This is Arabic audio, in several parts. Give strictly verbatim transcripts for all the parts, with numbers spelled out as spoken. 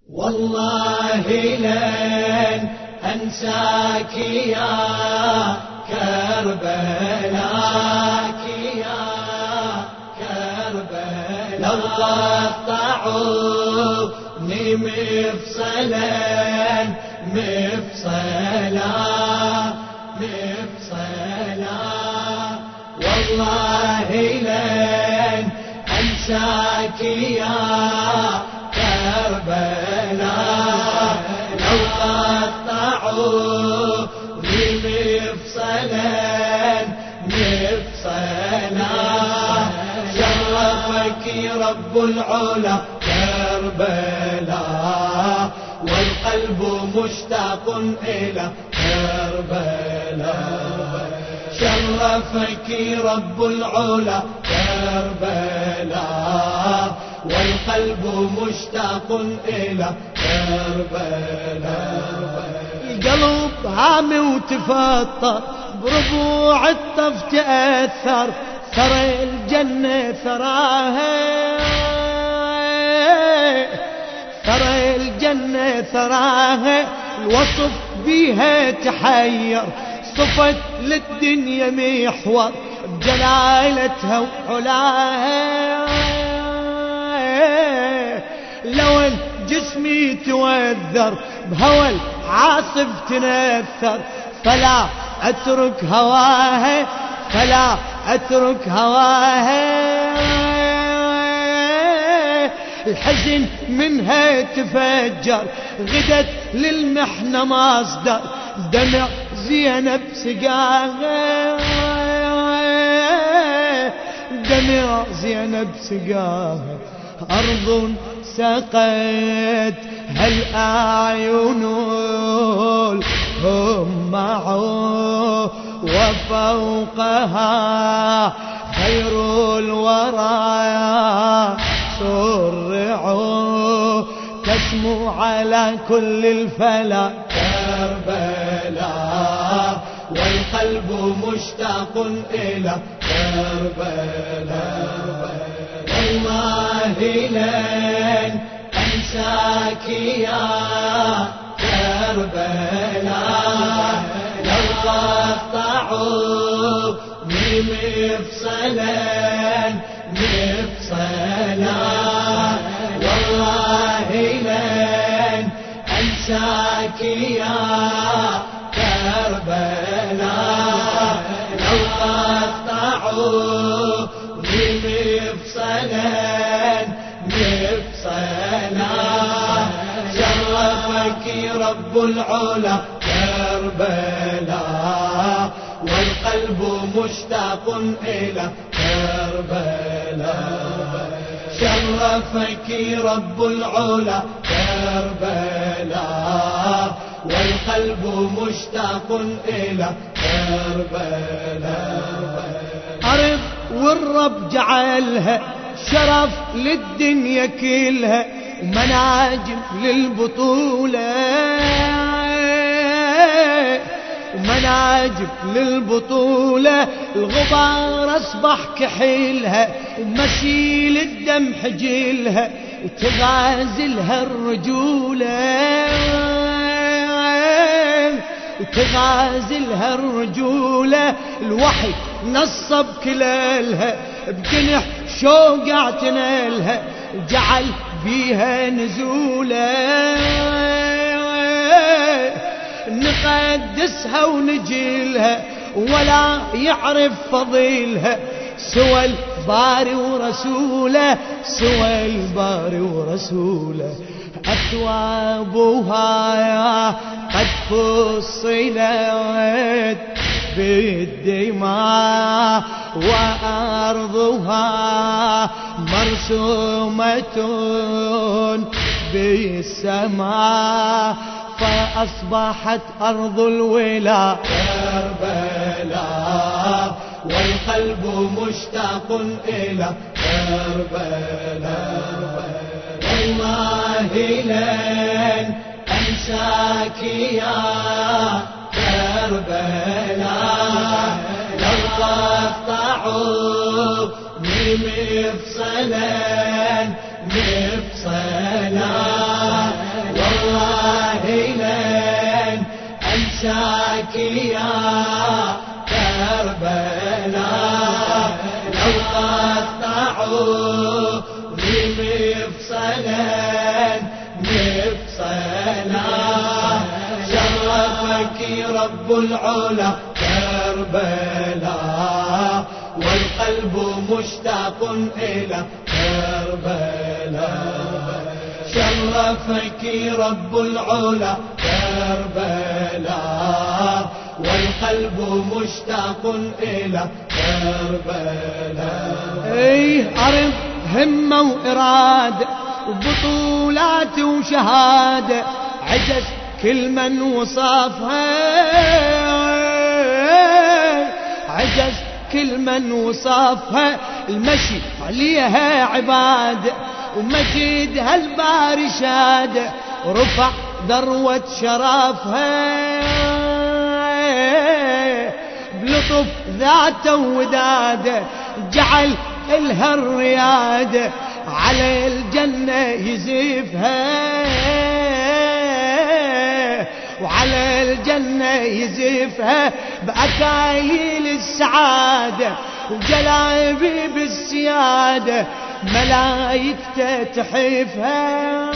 والله لن أنساك يا كربلاء يا كربلاء، لو قطعوني مفصلا مفصلا مفصلا، والله لن أنساك يا كربلاء، لو قطعوني مفصلا مفصلا، شرفك رب العلا كربلاء، والقلب مشتاق إلى كربلاء، شرفك رب العلا كربلاء، والقلب مشتاق إلى كربلاء، القلب هامي وتفطر بربوع الطف تأثر، ثرى الجنة ثراها ثرى الجنة ثراها، الوصف بيها تحير، صفت للدنيا محور بجلالتها وعلاها، لو ان جسمي توذر بهوى العاصف تنثر، فلا اترك هواها فلا اترك هواها، الحزن منها تفجر غدت للمحنة مصدر، دمع زينب سقاها دمع زينب سقاها، أرض سقت هالأعين هم معه، وفوقها خير الورى سرعوا، تسمو على كل الفلا كربلاء، والقلب مشتاق إلى كربلاء، والله لن أنساك يا كربلاء، لو قطعوني مفصلا مفصلا، والله لن أنساك يا كربلاء، لو قطعوني مفصلا مفصلا، شرفك رب العلا كربلاء، والقلب مشتاق إلى كربلاء، شرفك رب العلا كربلاء، والقلب مشتاق إلى كربلاء، أرض والرب جعلها شرف للدنيا كلها، ومناجم للبطولة ومناجم للبطولة، الغبار أصبح كحيلها، ومسيل الدم حجيلها، وتغازلها الرجولة وتغازلها الرجولة، الوحي نصب كلالها بجنح شوق اعتنالها، وجعل بيها نزولة، نقدسها ونجيلها، ولا يعرف فضيلها سوى الباري ورسوله سوى الباري ورسوله، أثوابها يا قد فصلت بالدماء، وأرضها مرسومة بالسماء، فأصبحت أرض الولا كربلاء، والقلب مشتاق إلى كربلاء، والله لن أنساك يا كربلاء، لو قطعوني مفصلا مفصلا، أنساك يا كربلاء لو قطعوا لي مفصلا مفصلا شرفك رب العلا كربلاء والقلب مشتاق إلى كربلاء شرفك رب العلا كربلاء والقلب مشتاق إلى كربلاء. ايه أرض همة وإرادة وبطولات وشهادة عجز كل من وصفها عجز كل من وصفها المشي عليها عبادة ومجيدها الباري شادة ورفع ذروة شرفها بلطف ذاته وداده جعل إلها الريادة على الجنة يزيفها وعلى الجنة يزيفها بأكايل السعادة وجلابيب السيادة ملايكته تحيفها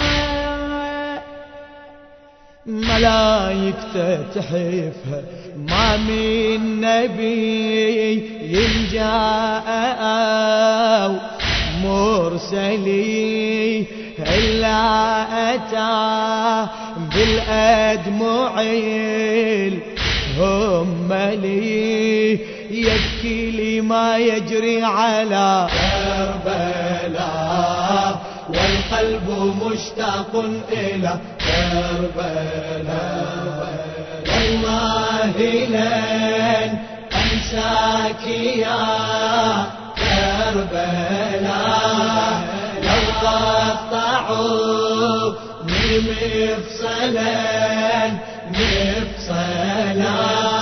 ملايكته تحيفها ما من نبي ينجاء أو مرسلي إلا أتى بالأدمع هم لي يبكي لي ما يجري على كربلاء والقلب مشتاق إلى كربلاء والله لن أنساك يا كربلاء لو قطعوا مفصلا مفصلا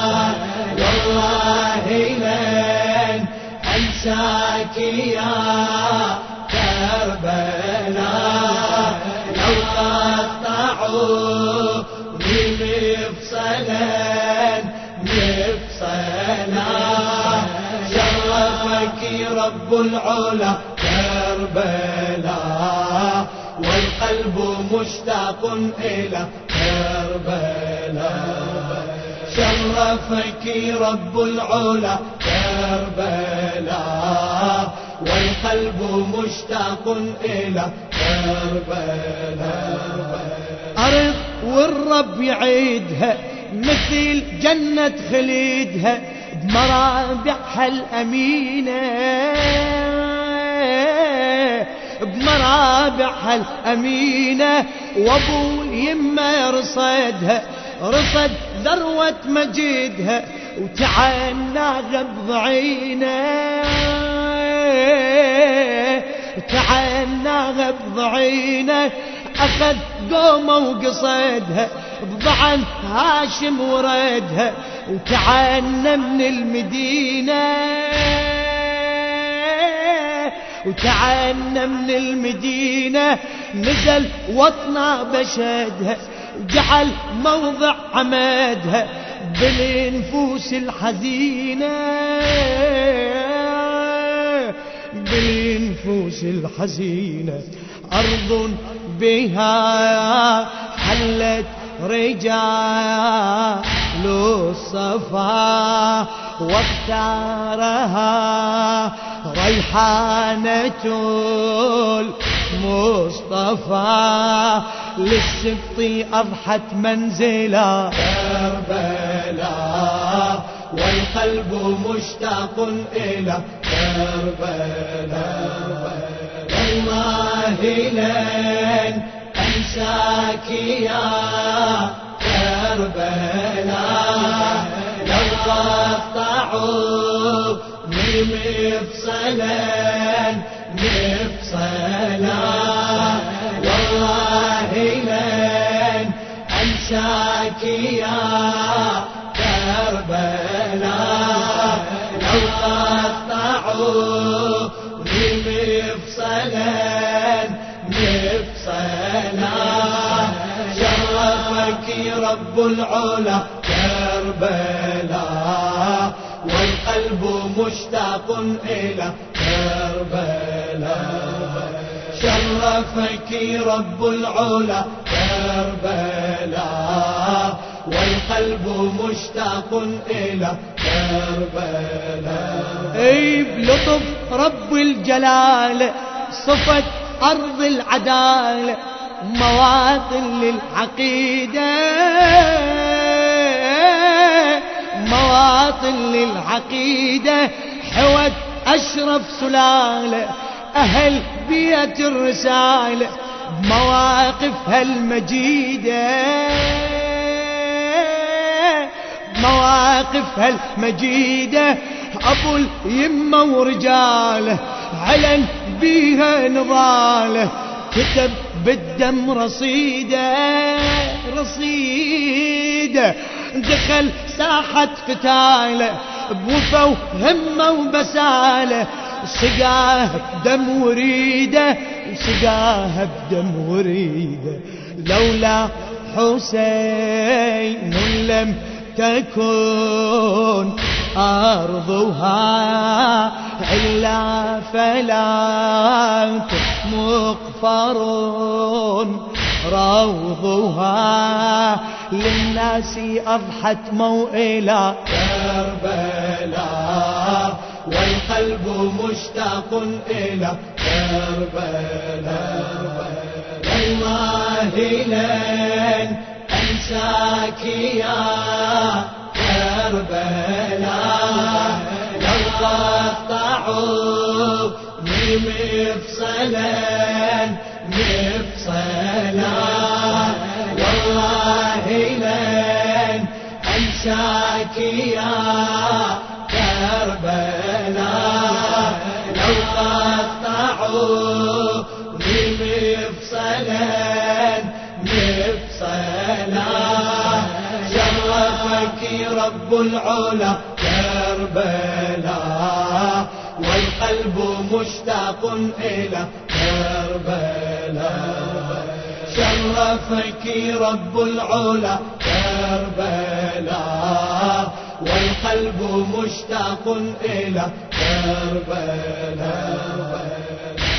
والله لن أنساك يا كربلاء لو قطعوا مفصلا مفصلا شرفك رب العلا كربلاء والقلب مشتاق إلى كربلاء شرفك رب العلا كربلاء والقلب مشتاق إلى كربلاء أرض والرب يعيدها مثل جنة خليدها بمرابعها الأمينة بمرابعها الأمينة وابو اليمة رصدها رصد ذروة مجيدها وتعنى غض عينه تعنى غض عينه أخذ قومه وقصدها بضعن هاشم وردها وتعنى من المدينة وتعنى من المدينة نزل وطنا بشدها وجعل موضع عمادها بالنفوس الحزينة بالنفوس الحزينة أرض بها حلت رجال الصفا واختارها ريحانة المصطفى للسبط أضحت منزلا كربلاء والقلب مشتاق إلى كربلاء والله لن أنساك يا كربلاء لو قطعوا مفصلا مفصلا والله لن أنساك يا كربلاء لو قطعوا مفصلا مفصلا شرفك رب العلا كربلاء والقلب مشتاق إلى كربلاء شرفك رب العلا كربلاء والقلب مشتاق إلى كربلاء. اي بلطف رب الجلال صفت أرض العدالة مواطن للعقيدة مواطن للعقيدة حوت أشرف سلالة أهل بيت الرسالة بمواقفها المجيدة مواقفها المجيدة أبو اليمة ورجاله علن بيها نضاله كتب بالدم رصيده رصيده دخل ساحة قتاله بوفا وهمة وبساله سقاه بدم وريده سقاه بدم وريده لولا حسين لم تكن أرضها إلا فلات مغفر روضها للناس أضحت موئلا كربلاء والقلب مشتاق إلى كربلاء والله لن أنساك يا كربلاء لو قطعوا مفصلا مفصلا والله لن أنساك يا كربلاء لو قطعوا مفصلا مفصلا شرفك رب العلا كربلاء والقلب مشتاق إلى كربلاء شرفك رب العلا كربلاء والقلب مشتاق إلى كربلاء.